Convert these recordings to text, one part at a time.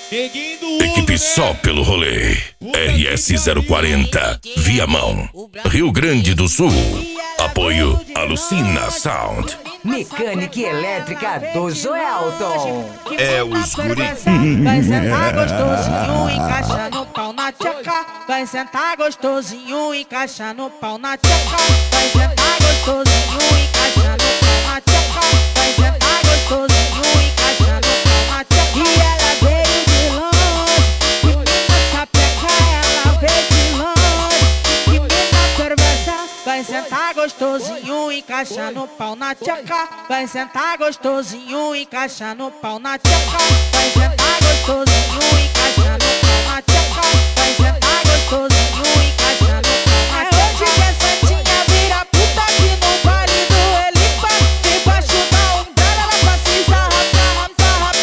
Equipe só pelo rolê. RS040, Viamão, Rio Grande do Sul. Apoio Alucina Sound. Mecânica e elétrica do Joelton. É os guri. Vai sentar gostosinho, encaixa no pau na tcheca. Vai sentar gostosinho, encaixa no pau na tcheca. Vai sentar gostosinho, encaixa no pau na tcheca. Vai sentar gostosinho, encaixa no pau na tcheca. E ela veio de longe, que mina sapeca, ela veio de longe, que mina perversa. Vai sentar gostosinho, encaixa no pau na tcheca. Vai sentar gostosinho, encaixa no pau na tcheca. Vai sentar gostosinho, encaixa no pau na tcheca. Vai sentar gostosinho, encaixa no pau na tcheca. Hoje que a santinha vira puta aqui no baile do Elipa. Debaixo da umbrella ela precisa raptar,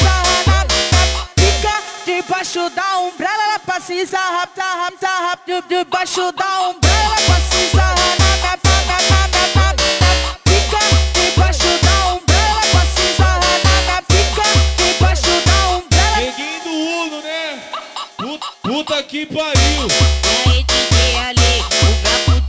fica debaixo da umbrella ela precisa raptar, debaixo da umbrella ela precisa puta que pariu. E aí, DJ Ali, o brabo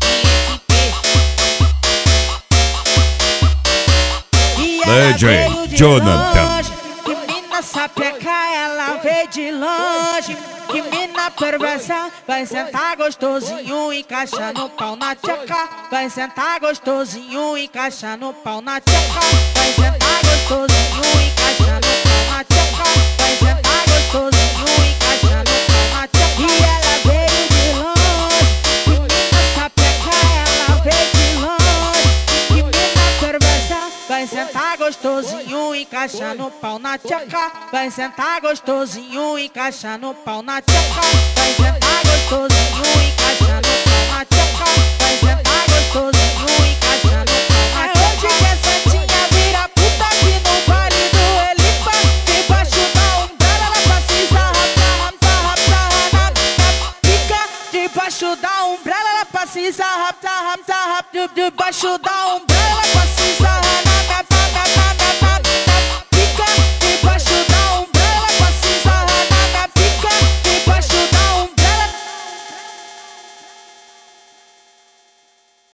de SP. DJ Jonathan. Que mina sapeca, ela veio de longe. Que mina perversa. Vai sentar gostosinho, encaixa no pau na tcheca. Vai sentar gostosinho, encaixa no pau na tcheca. Vai sentar gostosinho, encaixa no pau na tcheca. Vai sentar gostosinho, encaixa no pau na tcheca. E ela veio de longe, que mina sapeca, ela veio de longe. Que mina perversa. Vai sentar gostosinho, encaixa no pau na tcheca. Vai sentar gostosinho, encaixa no pau na tcheca. Vai sentar gostosinho, encaixa no pau na tcheca. Vai sentar gostosinho, encaixa no pau na tcheca. Hoje que a santinha vira puta aqui no baile do Elipa. Debaixo da umbrella ela precisa raptar, fica debaixo da umbrella ela precisa raptar, debaixo da umbrella ela precisa